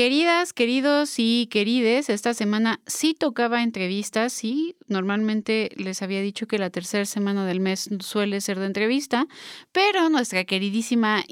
Queridas, queridos y querides, esta semana sí tocaba entrevistas, sí, normalmente les había dicho que la tercera semana del mes suele ser de entrevista, pero nuestra queridísima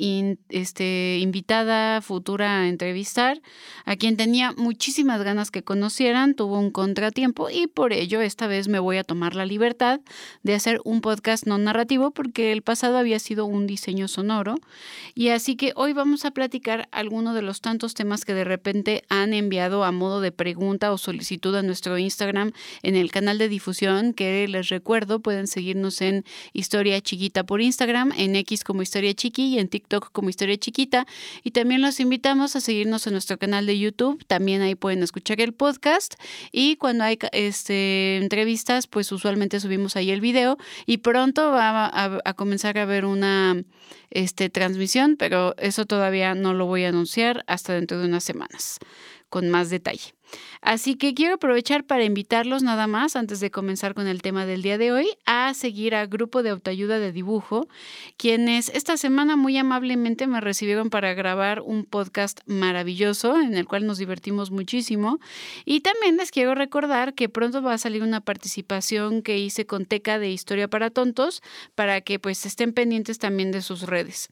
invitada futura a entrevistar, a quien tenía muchísimas ganas que conocieran, tuvo un contratiempo y por ello esta vez me voy a tomar la libertad de hacer un podcast no narrativo porque el pasado había sido un diseño sonoro y así que hoy vamos a platicar algunos de los tantos temas que de repente han enviado a modo de pregunta o solicitud a nuestro Instagram en el canal de difusión, que les recuerdo pueden seguirnos en Historia Chiquita por Instagram, en X como Historia Chiqui y en TikTok como Historia Chiquita, y también los invitamos a seguirnos en nuestro canal de YouTube, también ahí pueden escuchar el podcast y cuando hay entrevistas pues usualmente subimos ahí el video y pronto va a comenzar a haber una transmisión, pero eso todavía no lo voy a anunciar hasta dentro de unas semanas, con más detalle. Así que quiero aprovechar para invitarlos nada más, antes de comenzar con el tema del día de hoy, a seguir al Grupo de Autoayuda de Dibujo, quienes esta semana muy amablemente me recibieron para grabar un podcast maravilloso en el cual nos divertimos muchísimo. Y también les quiero recordar que pronto va a salir una participación que hice con Teca de Historia para Tontos, para que pues estén pendientes también de sus redes.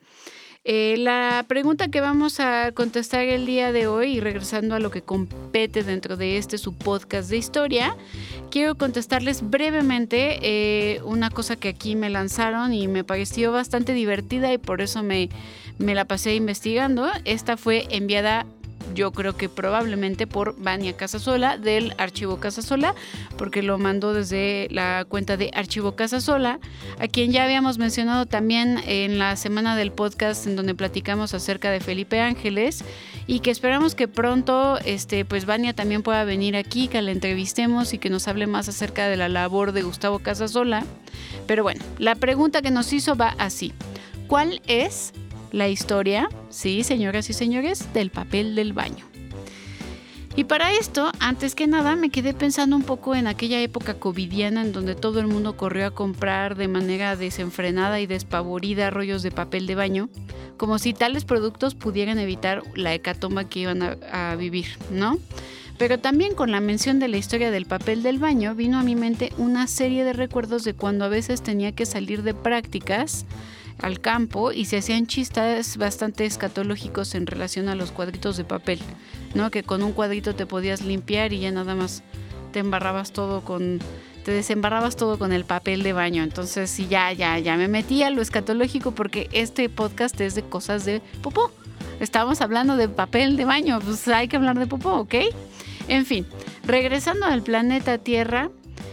La pregunta que vamos a contestar el día de hoy, y regresando a lo que compete dentro de su podcast de historia, quiero contestarles brevemente una cosa que aquí me lanzaron y me pareció bastante divertida y por eso me la pasé investigando. Esta fue enviada, yo creo que probablemente por Vania Casasola del Archivo Casasola, porque lo mandó desde la cuenta de Archivo Casasola, a quien ya habíamos mencionado también en la semana del podcast en donde platicamos acerca de Felipe Ángeles y que esperamos que pronto pues Vania también pueda venir aquí, que la entrevistemos y que nos hable más acerca de la labor de Gustavo Casasola. Pero bueno, la pregunta que nos hizo va así: ¿cuál es la historia, sí, señoras y señores, del papel del baño? Y para esto, antes que nada, me quedé pensando un poco en aquella época covidiana en donde todo el mundo corrió a comprar de manera desenfrenada y despavorida rollos de papel de baño, como si tales productos pudieran evitar la hecatombe que iban a vivir, ¿no? Pero también con la mención de la historia del papel del baño vino a mi mente una serie de recuerdos de cuando a veces tenía que salir de prácticas al campo y se hacían chistes bastante escatológicos en relación a los cuadritos de papel, ¿no? Que con un cuadrito te podías limpiar y ya nada más te desembarrabas todo con el papel de baño. Entonces sí, ya me metí a lo escatológico porque este podcast es de cosas de popó. Estábamos hablando de papel de baño, pues hay que hablar de popó, ¿ok? En fin, regresando al planeta Tierra,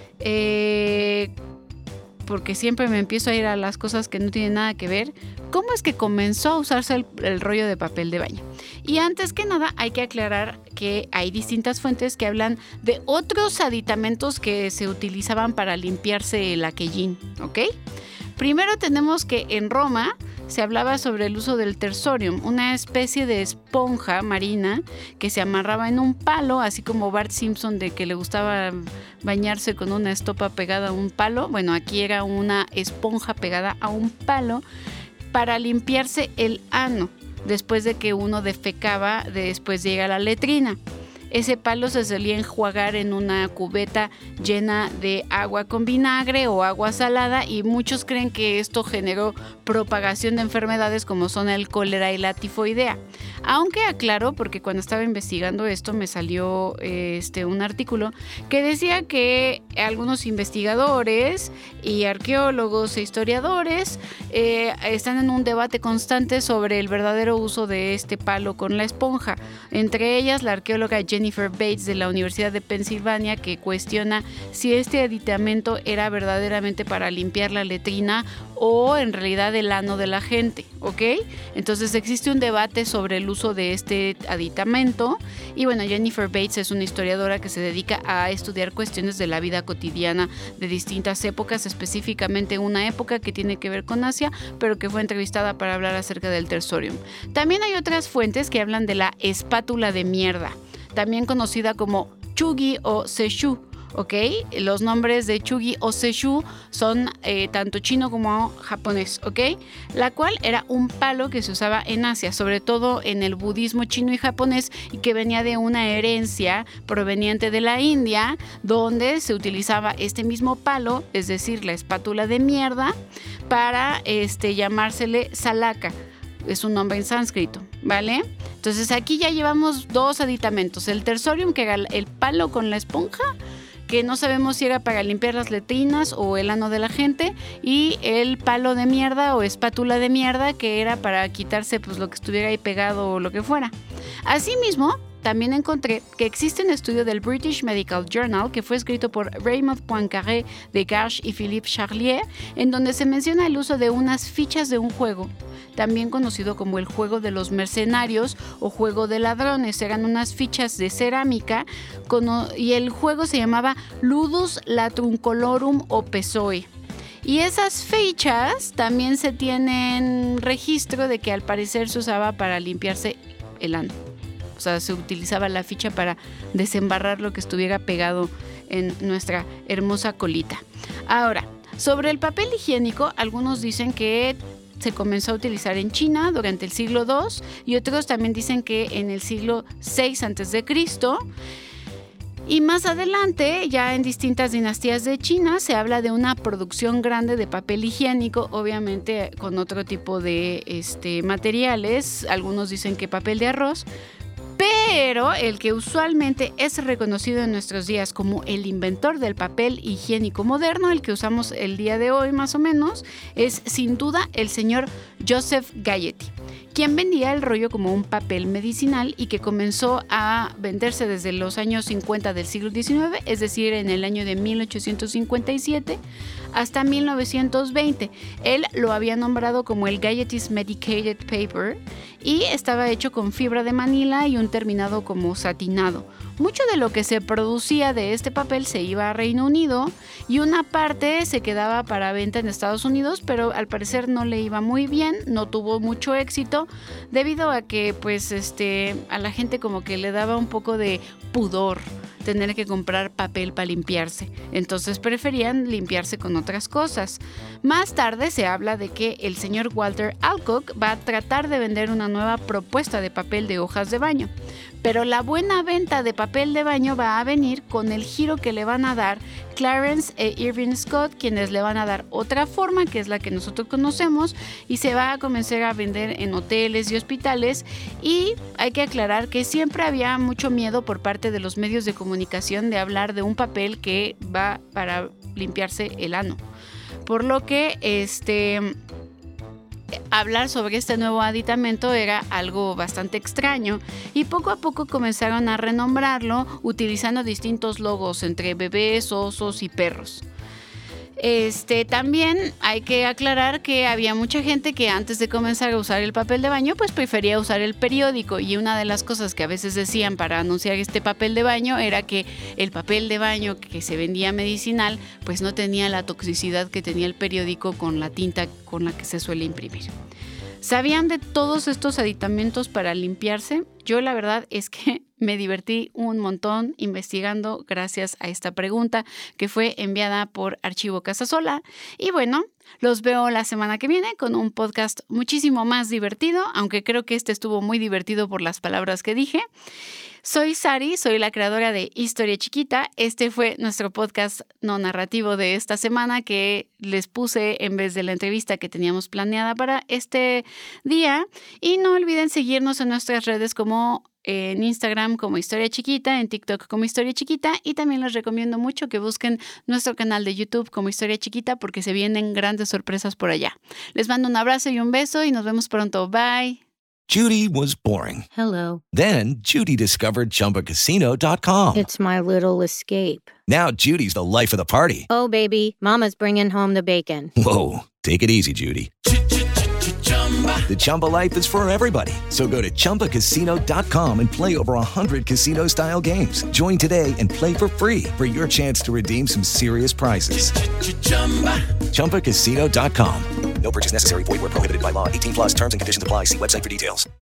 porque siempre me empiezo a ir a las cosas que no tienen nada que ver, ¿cómo es que comenzó a usarse el rollo de papel de baño? Y antes que nada hay que aclarar que hay distintas fuentes que hablan de otros aditamentos que se utilizaban para limpiarse el aquellín, ¿ok? Primero tenemos que en Roma se hablaba sobre el uso del tersorium, una especie de esponja marina que se amarraba en un palo, así como Bart Simpson de que le gustaba bañarse con una estopa pegada a un palo. Bueno, aquí era una esponja pegada a un palo para limpiarse el ano después de que uno defecaba después de ir a la letrina. Ese palo se solía enjuagar en una cubeta llena de agua con vinagre o agua salada y muchos creen que esto generó propagación de enfermedades como son el cólera y la tifoidea. Aunque aclaro, porque cuando estaba investigando esto me salió un artículo que decía que algunos investigadores y arqueólogos e historiadores están en un debate constante sobre el verdadero uso de este palo con la esponja. Entre ellas la arqueóloga Jennifer Bates de la Universidad de Pensilvania, que cuestiona si este aditamento era verdaderamente para limpiar la letrina o en realidad el ano de la gente, ¿ok? Entonces existe un debate sobre el uso de este aditamento y bueno, Jennifer Bates es una historiadora que se dedica a estudiar cuestiones de la vida cotidiana de distintas épocas, específicamente una época que tiene que ver con Asia, pero que fue entrevistada para hablar acerca del tersorium. También hay otras fuentes que hablan de la espátula de mierda, también conocida como chugi o seshu, ¿ok? Los nombres de Chugi o Seishu son tanto chino como japonés, ¿ok? La cual era un palo que se usaba en Asia, sobre todo en el budismo chino y japonés, y que venía de una herencia proveniente de la India, donde se utilizaba este mismo palo, es decir, la espátula de mierda, para llamársele salaka. Es un nombre en sánscrito, ¿vale? Entonces aquí ya llevamos 2 aditamentos. El tersorium, que era el palo con la esponja, que no sabemos si era para limpiar las letrinas o el ano de la gente, y el palo de mierda o espátula de mierda, que era para quitarse pues lo que estuviera ahí pegado o lo que fuera. Asimismo, también encontré que existe un estudio del British Medical Journal que fue escrito por Raymond Poincaré de Garches y Philippe Charlier, en donde se menciona el uso de unas fichas de un juego, también conocido como el juego de los mercenarios o juego de ladrones. Eran unas fichas de cerámica y el juego se llamaba Ludus Latruncolorum o Pessoe. Y esas fichas también se tienen registro de que al parecer se usaba para limpiarse el ano. O sea, se utilizaba la ficha para desembarrar lo que estuviera pegado en nuestra hermosa colita. Ahora, sobre el papel higiénico, algunos dicen que se comenzó a utilizar en China durante el siglo II y otros también dicen que en el siglo VI a.C. Y más adelante, ya en distintas dinastías de China, se habla de una producción grande de papel higiénico, obviamente con otro tipo de materiales. Algunos dicen que papel de arroz. Pero el que usualmente es reconocido en nuestros días como el inventor del papel higiénico moderno, el que usamos el día de hoy más o menos, es sin duda el señor Joseph Gayeti, quien vendía el rollo como un papel medicinal y que comenzó a venderse desde los años 50 del siglo XIX, es decir, en el año de 1857 hasta 1920. Él lo había nombrado como el Gayeti's Medicated Paper y estaba hecho con fibra de Manila y un terminado como satinado. Mucho de lo que se producía de este papel se iba a Reino Unido y una parte se quedaba para venta en Estados Unidos, pero al parecer no le iba muy bien, no tuvo mucho éxito debido a que a la gente como que le daba un poco de pudor tener que comprar papel para limpiarse. Entonces preferían limpiarse con otras cosas. Más tarde se habla de que el señor Walter Alcock va a tratar de vender una nueva propuesta de papel de hojas de baño. Pero la buena venta de papel de baño va a venir con el giro que le van a dar Clarence e Irving Scott, quienes le van a dar otra forma, que es la que nosotros conocemos, y se va a comenzar a vender en hoteles y hospitales. Y hay que aclarar que siempre había mucho miedo por parte de los medios de comunicación de hablar de un papel que va para limpiarse el ano. Por lo que hablar sobre este nuevo aditamento era algo bastante extraño y poco a poco comenzaron a renombrarlo utilizando distintos logos entre bebés, osos y perros. También hay que aclarar que había mucha gente que antes de comenzar a usar el papel de baño pues prefería usar el periódico, y una de las cosas que a veces decían para anunciar este papel de baño era que el papel de baño que se vendía medicinal pues no tenía la toxicidad que tenía el periódico con la tinta con la que se suele imprimir. ¿Sabían de todos estos aditamentos para limpiarse? Yo la verdad es que me divertí un montón investigando gracias a esta pregunta que fue enviada por Archivo Casasola. Y bueno, los veo la semana que viene con un podcast muchísimo más divertido, aunque creo que este estuvo muy divertido por las palabras que dije. Soy Sari, soy la creadora de Historia Chiquita. Este fue nuestro podcast no narrativo de esta semana que les puse en vez de la entrevista que teníamos planeada para este día. Y no olviden seguirnos en nuestras redes como en Instagram como Historia Chiquita, en TikTok como Historia Chiquita, y también les recomiendo mucho que busquen nuestro canal de YouTube como Historia Chiquita porque se vienen grandes sorpresas por allá. Les mando un abrazo y un beso y nos vemos pronto. Bye. Judy was boring. Hello. Then Judy discovered ChumbaCasino.com. It's my little escape. Now Judy's the life of the party. Oh, baby, mama's bringing home the bacon. Whoa, take it easy, Judy. The Chumba life is for everybody. So go to ChumbaCasino.com and play over 100 casino-style games. Join today and play for free for your chance to redeem some serious prizes. ChumbaCasino.com. No purchase necessary. Void where prohibited by law. 18+ terms and conditions apply. See website for details.